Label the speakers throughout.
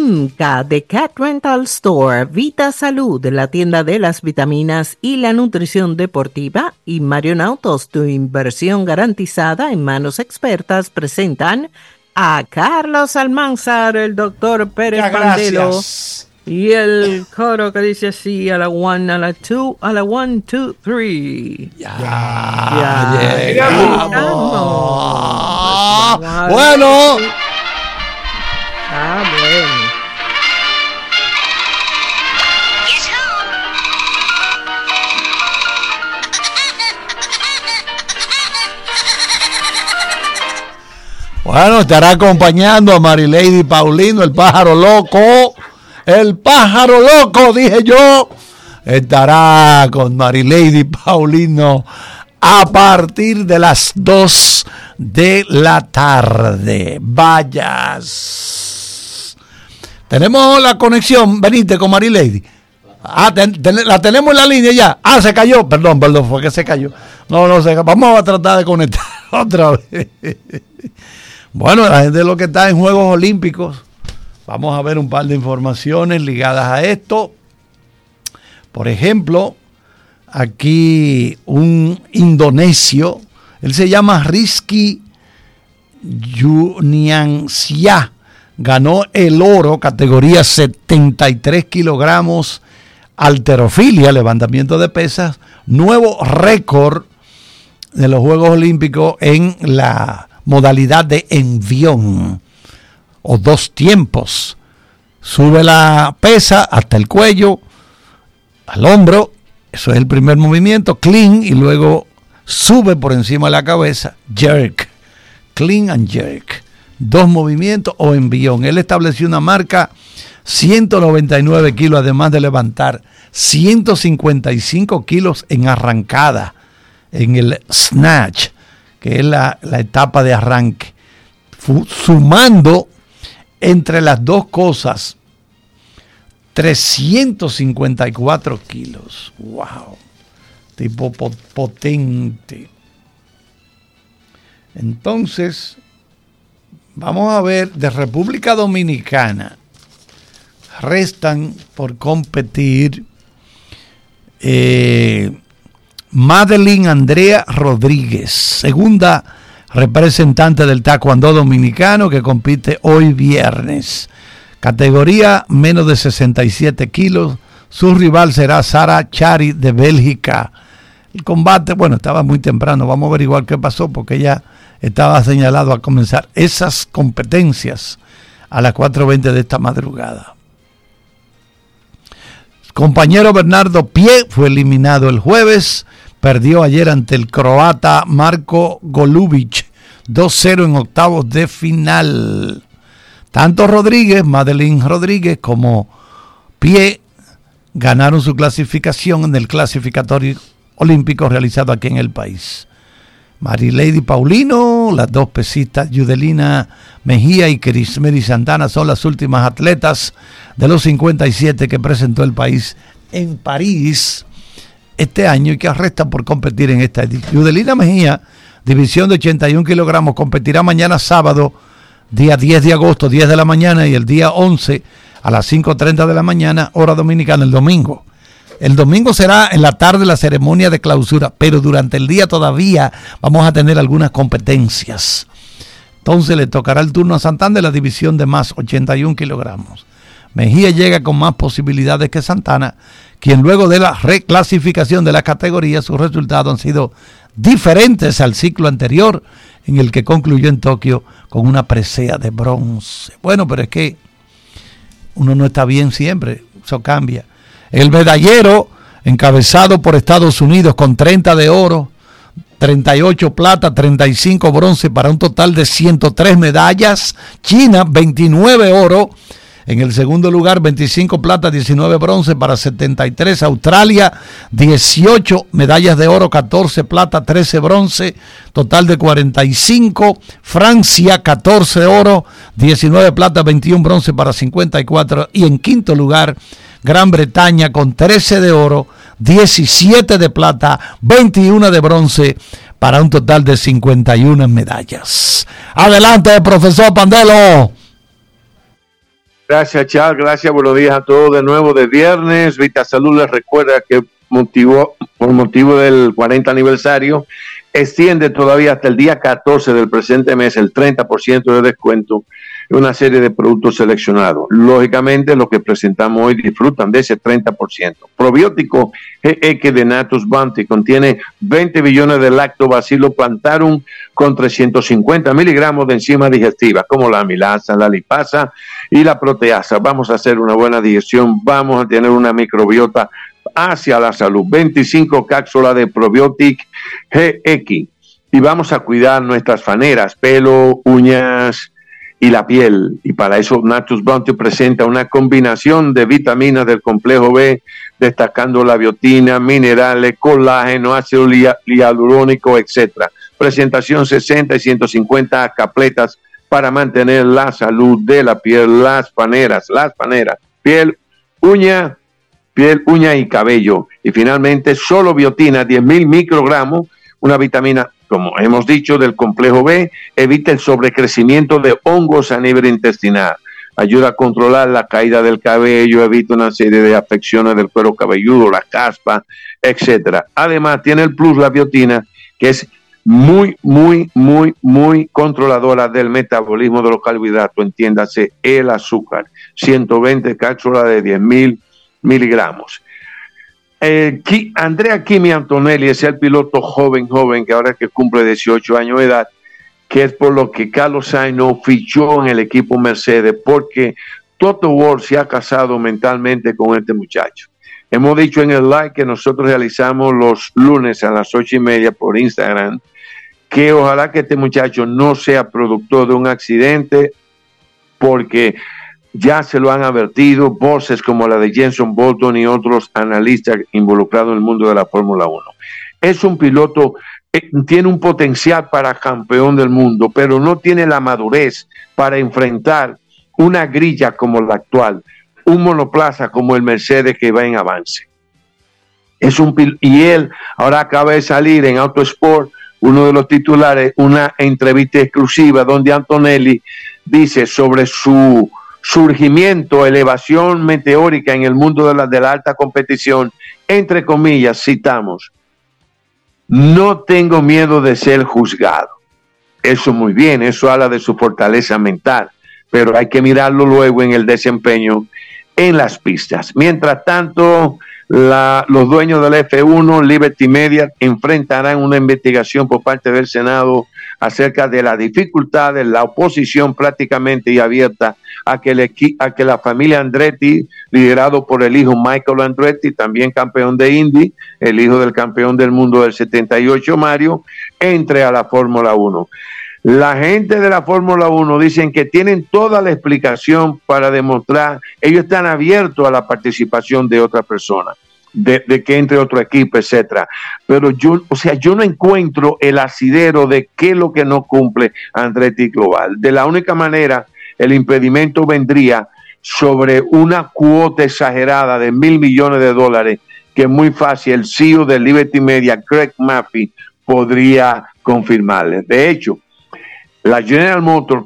Speaker 1: IMCA de Cat Rental Store, Vita Salud, la tienda de las vitaminas y la nutrición deportiva, y Marion Autos, tu inversión garantizada en manos expertas, presentan a Carlos Almanzar, el doctor Pérez Pandelo, y el coro que dice así, a la 1, a la 2, a la 1, 2, 3.
Speaker 2: Ya llegamos.
Speaker 3: Bueno.
Speaker 1: Bueno.
Speaker 3: Bueno, estará acompañando a Marilady Paulino, el pájaro loco. El pájaro loco, dije yo. Estará con Marilady Paulino a partir de las 2 de la tarde. Vayas. Tenemos la conexión, venite con Marilady. La tenemos en la línea ya. Se cayó. Perdón, fue que se cayó. No se cayó. Vamos a tratar de conectar otra vez. Bueno, la gente de lo que está en Juegos Olímpicos. Vamos a ver un par de informaciones ligadas a esto. Por ejemplo, aquí un indonesio, él se llama Rizky Yuniansyah, ganó el oro, categoría 73 kilogramos, halterofilia, levantamiento de pesas, nuevo récord de los Juegos Olímpicos en la modalidad de envión, o 2 tiempos. Sube la pesa hasta el cuello, al hombro, eso es el primer movimiento, clean, y luego sube por encima de la cabeza, jerk, clean and jerk, 2 movimientos o envión. Él estableció una marca 199 kilos, además de levantar 155 kilos en arrancada, en el snatch, que es la etapa de arranque, sumando entre las dos cosas 354 kilos. ¡Wow! Tipo potente. Entonces, vamos a ver, de República Dominicana restan por competir Madeline Andrea Rodríguez, segunda representante del taekwondo dominicano, que compite hoy viernes. Categoría menos de 67 kilos. Su rival será Sara Chari de Bélgica. El combate, estaba muy temprano. Vamos a averiguar qué pasó, porque ella estaba señalado a comenzar esas competencias a las 4:20 de esta madrugada. Compañero Bernardo Pie fue eliminado el jueves. Perdió ayer ante el croata Marko Golubic 2-0 en octavos de final. Tanto Madeline Rodríguez, como Pie ganaron su clasificación en el clasificatorio olímpico realizado aquí en el país. Marilady Paulino, las dos pesistas Yudelina Mejía y Crismeri Santana son las últimas atletas de los 57 que presentó el país en París este año y que restan por competir en esta edición. Yudelina Mejía, división de 81 kilogramos, competirá mañana sábado, día 10 de agosto, 10 de la mañana, y el día 11 a las 5:30 de la mañana, hora dominicana, el domingo. El domingo será en la tarde la ceremonia de clausura, pero durante el día todavía vamos a tener algunas competencias. Entonces le tocará el turno a Santana de la división de más 81 kilogramos. Mejía llega con más posibilidades que Santana, quien luego de la reclasificación de la categoría, sus resultados han sido diferentes al ciclo anterior, en el que concluyó en Tokio con una presea de bronce. Bueno, pero es que uno no está bien siempre, eso cambia. El medallero, encabezado por Estados Unidos con 30 de oro, 38 plata, 35 bronce, para un total de 103 medallas. China, 29 oro. En el segundo lugar, 25 plata, 19 bronce para 73. Australia, 18 medallas de oro, 14 plata, 13 bronce, total de 45. Francia, 14 oro, 19 plata, 21 bronce para 54. Y en quinto lugar, Gran Bretaña con 13 de oro, 17 de plata, 21 de bronce, para un total de 51 medallas. Adelante, profesor Pandelo.
Speaker 2: Gracias, Charles. Gracias. Buenos días a todos de nuevo de viernes. VitaSalud les recuerda que por motivo del 40 aniversario, extiende todavía hasta el día 14 del presente mes el 30% de descuento en una serie de productos seleccionados. Lógicamente, los que presentamos hoy disfrutan de ese 30%. Probiótico GX de Natus Bounty contiene 20 billones de Lactobacillus plantarum con 350 miligramos de enzimas digestivas como la amilasa, la lipasa y la proteasa. Vamos a hacer una buena digestión, vamos a tener una microbiota hacia la salud. 25 cápsulas de Probiotic GX y vamos a cuidar nuestras faneras, pelo, uñas y la piel. Y para eso Natus Bounty presenta una combinación de vitaminas del complejo B, destacando la biotina, minerales, colágeno, ácido hialurónico, etc. Presentación 60 y 150 capletas para mantener la salud de la piel, las faneras, piel, uña y cabello. Y finalmente, solo biotina, 10.000 microgramos, una vitamina, como hemos dicho, del complejo B, evita el sobrecrecimiento de hongos a nivel intestinal, ayuda a controlar la caída del cabello, evita una serie de afecciones del cuero cabelludo, la caspa, etcétera. Además, tiene el plus la biotina, que es muy controladora del metabolismo de los carbohidratos, entiéndase el azúcar. 120 cápsulas de 10.000 miligramos. Andrea Kimi Antonelli es el piloto joven que ahora que cumple 18 años de edad, que es por lo que Carlos Sainz no fichó en el equipo Mercedes, porque Toto Wolff se ha casado mentalmente con este muchacho. Hemos dicho en el live que nosotros realizamos los lunes a las 8:30 por Instagram, que ojalá que este muchacho no sea productor de un accidente, porque ya se lo han advertido voces como la de Jenson Button y otros analistas involucrados en el mundo de la Fórmula 1. Es un piloto, tiene un potencial para campeón del mundo, pero no tiene la madurez para enfrentar una grilla como la actual, un monoplaza como el Mercedes que va en avance. Y él ahora acaba de salir en Autosport, uno de los titulares, una entrevista exclusiva donde Antonelli dice sobre su surgimiento, elevación meteórica en el mundo de la alta competición, entre comillas, citamos: no tengo miedo de ser juzgado. Eso muy bien, eso habla de su fortaleza mental, pero hay que mirarlo luego en el desempeño en las pistas. Mientras tanto, los dueños del F1, Liberty Media, enfrentarán una investigación por parte del Senado acerca de las dificultades, la oposición prácticamente y abierta a que la familia Andretti, liderado por el hijo Michael Andretti, también campeón de Indy, el hijo del campeón del mundo del 78, Mario, entre a la Fórmula 1. La gente de la Fórmula 1 dicen que tienen toda la explicación para demostrar, ellos están abiertos a la participación de otra persona, de que entre otro equipo, etcétera. Pero yo no encuentro el asidero de qué es lo que no cumple Andretti Global. De la única manera, el impedimento vendría sobre una cuota exagerada de $1,000 millones, que es muy fácil el CEO de Liberty Media, Craig Maffey, podría confirmarle. De hecho, la General Motors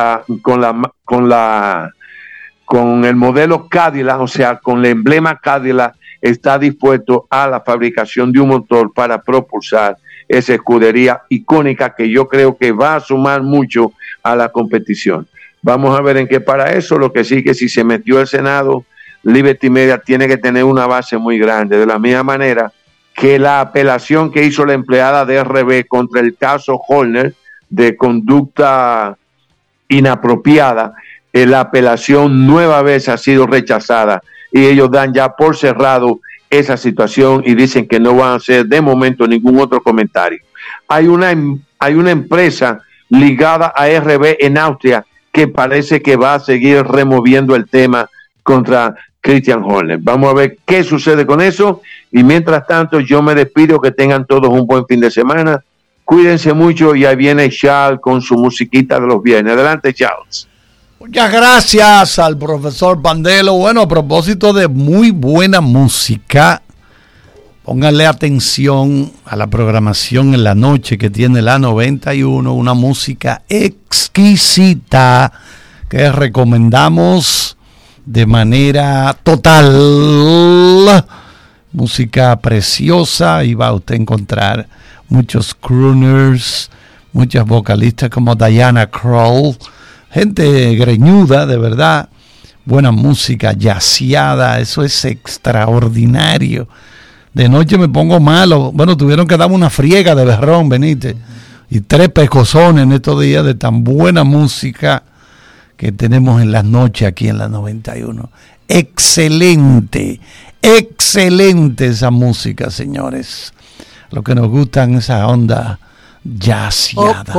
Speaker 2: con el modelo Cadillac, o sea, con el emblema Cadillac, está dispuesto a la fabricación de un motor para propulsar esa escudería icónica que yo creo que va a sumar mucho a la competición. Vamos a ver en qué para eso. Lo que sí, que si se metió el Senado, Liberty Media tiene que tener una base muy grande, de la misma manera que la apelación que hizo la empleada de RB contra el caso Horner de conducta inapropiada, la apelación nueva vez ha sido rechazada y ellos dan ya por cerrado esa situación y dicen que no van a hacer de momento ningún otro comentario. Hay una empresa ligada a RB en Austria que parece que va a seguir removiendo el tema contra Christian Horner. Vamos a ver qué sucede con eso, y mientras tanto yo me despido, que tengan todos un buen fin de semana, cuídense mucho, y ahí viene Charles con su musiquita de los viernes. Adelante, Charles.
Speaker 3: Muchas gracias al profesor Pandelo. Bueno, a propósito de muy buena música, pónganle atención a la programación en la noche que tiene la 91, una música exquisita que recomendamos de manera total. Música preciosa, y va a usted encontrar muchos crooners, muchas vocalistas como Diana Krall, gente greñuda, de verdad, buena música, jazzeada, eso es extraordinario. De noche me pongo malo, bueno, tuvieron que darme una friega de berrón, Benítez, y 3 pecosones en estos días de tan buena música que tenemos en las noches aquí en la 91. Excelente, excelente esa música, señores. Lo que nos gustan esa onda jazzeada.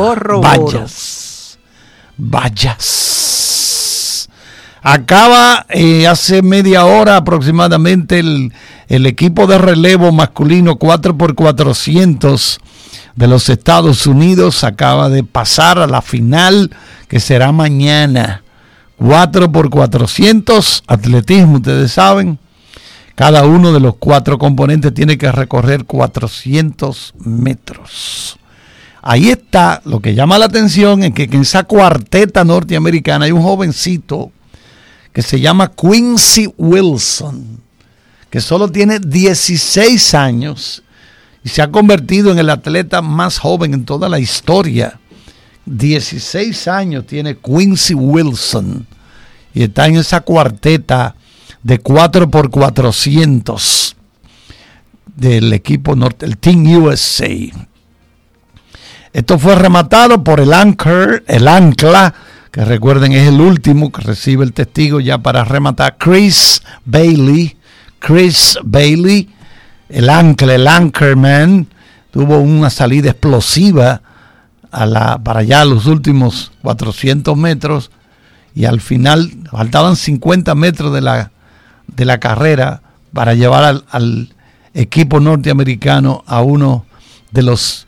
Speaker 3: Vayas. Acaba hace media hora aproximadamente el equipo de relevo masculino 4x400 de los Estados Unidos. Acaba de pasar a la final, que será mañana. 4x400, atletismo, ustedes saben. Cada uno de los 4 componentes tiene que recorrer 400 metros. Ahí está, lo que llama la atención es que en esa cuarteta norteamericana hay un jovencito que se llama Quincy Wilson, que solo tiene 16 años y se ha convertido en el atleta más joven en toda la historia. 16 años tiene Quincy Wilson y está en esa cuarteta de 4x400 del equipo norte, el Team USA. Esto fue rematado por el ancla, que recuerden es el último que recibe el testigo ya para rematar, Chris Bailey, el anchorman, tuvo una salida explosiva para allá los últimos 400 metros, y al final faltaban 50 metros de la carrera para llevar al equipo norteamericano a uno de los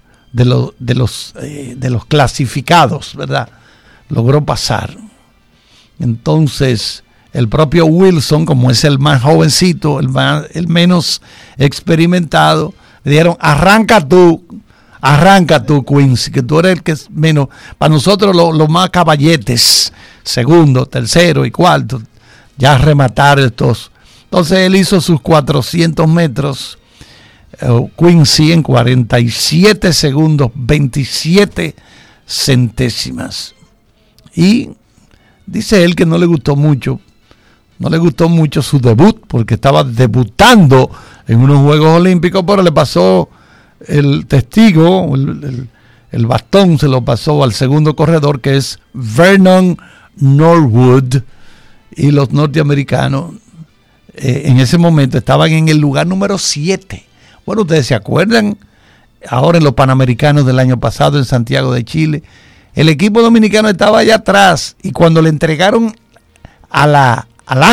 Speaker 3: clasificados, ¿verdad? Logró pasar. Entonces, el propio Wilson, como es el más jovencito, el menos experimentado, le dijeron, arranca tú, Quincy, que tú eres el que es menos, para nosotros los más caballetes, segundo, tercero y cuarto, ya rematar estos. Entonces él hizo sus 400 metros, Quincy, en 47 segundos, 27 centésimas. Y dice él que no le gustó mucho su debut, porque estaba debutando en unos Juegos Olímpicos, pero le pasó el testigo, el bastón se lo pasó al segundo corredor, que es Vernon Norwood, y los norteamericanos en ese momento estaban en el lugar número 7. Bueno, ustedes se acuerdan, ahora en los Panamericanos del año pasado en Santiago de Chile, el equipo dominicano estaba allá atrás, y cuando le entregaron al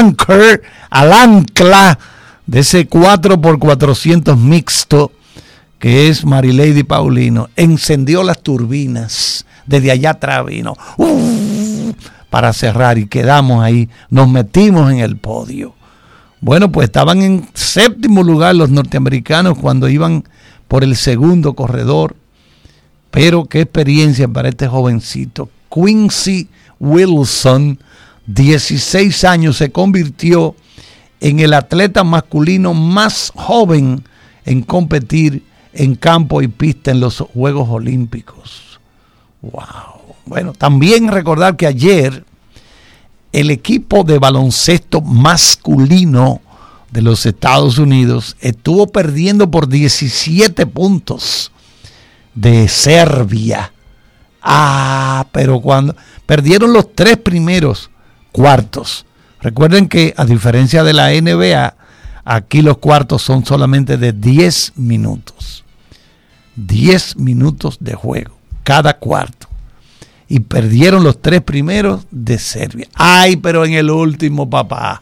Speaker 3: ancla de ese 4x400 mixto, que es Marilady Paulino, encendió las turbinas desde allá atrás, vino para cerrar, y quedamos ahí, nos metimos en el podio. Bueno, pues estaban en 7º lugar los norteamericanos cuando iban por el segundo corredor. Pero qué experiencia para este jovencito. Quincy Wilson, 16 años, se convirtió en el atleta masculino más joven en competir en campo y pista en los Juegos Olímpicos. ¡Wow! Bueno, también recordar que ayer el equipo de baloncesto masculino de los Estados Unidos estuvo perdiendo por 17 puntos de Serbia. Pero cuando perdieron los 3 primeros cuartos. Recuerden que a diferencia de la NBA, aquí los cuartos son solamente de 10 minutos. 10 minutos de juego, cada cuarto. Y perdieron los 3 primeros de Serbia. Pero en el último, papá.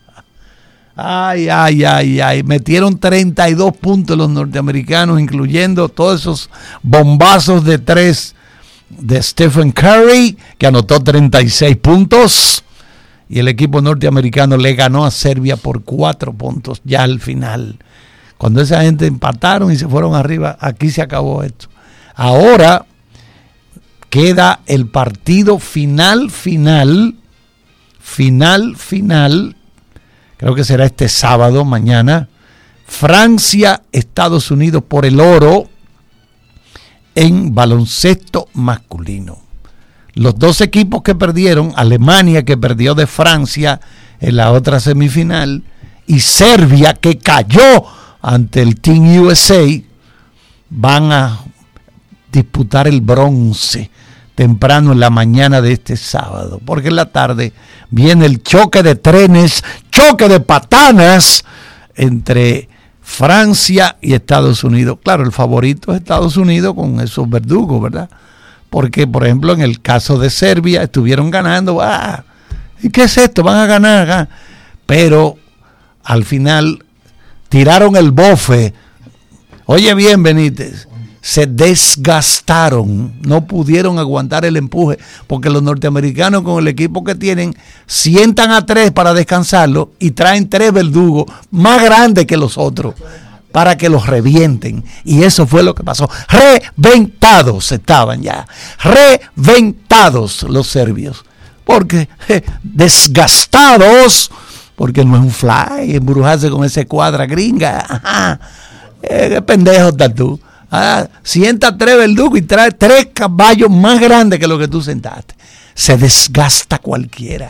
Speaker 3: Metieron 32 puntos los norteamericanos, incluyendo todos esos bombazos de 3 de Stephen Curry, que anotó 36 puntos. Y el equipo norteamericano le ganó a Serbia por 4 puntos ya al final. Cuando esa gente empataron y se fueron arriba, aquí se acabó esto. Ahora queda el partido final final, creo que será este sábado, mañana, Francia, Estados Unidos por el oro en baloncesto masculino. Los dos equipos que perdieron, Alemania que perdió de Francia en la otra semifinal y Serbia que cayó ante el Team USA, van a disputar el bronce temprano en la mañana de este sábado, porque en la tarde viene el choque de trenes, choque de patanas entre Francia y Estados Unidos. Claro, el favorito es Estados Unidos con esos verdugos, ¿verdad? Porque, por ejemplo, en el caso de Serbia estuvieron ganando. ¿Y qué es esto? Van a ganar. Pero al final tiraron el bofe. Oye bien, Benítez, se desgastaron, no pudieron aguantar el empuje, porque los norteamericanos con el equipo que tienen sientan a 3 para descansarlo y traen 3 verdugos más grandes que los otros para que los revienten. Y eso fue lo que pasó. Reventados estaban ya, reventados los serbios, porque desgastados, porque no es un fly embrujarse con ese cuadra gringa. ¿Qué pendejo estás tú? Sienta 3 verdugos y trae 3 caballos más grandes que lo que tú sentaste. Se desgasta cualquiera.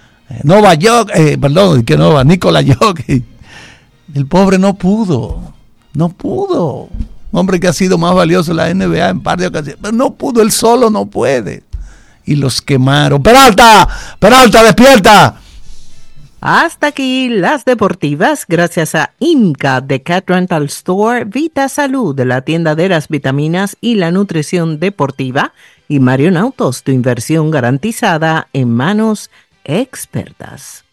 Speaker 3: Nikola Jokic. El pobre no pudo. Un hombre que ha sido más valioso en la NBA en par de ocasiones. Pero no pudo, él solo no puede. Y los quemaron. Peralta, despierta.
Speaker 1: Hasta aquí las deportivas, gracias a IMCA de Cat Rental Store, Vita Salud de la tienda de las vitaminas y la nutrición deportiva, y Marion Autos, tu inversión garantizada en manos expertas.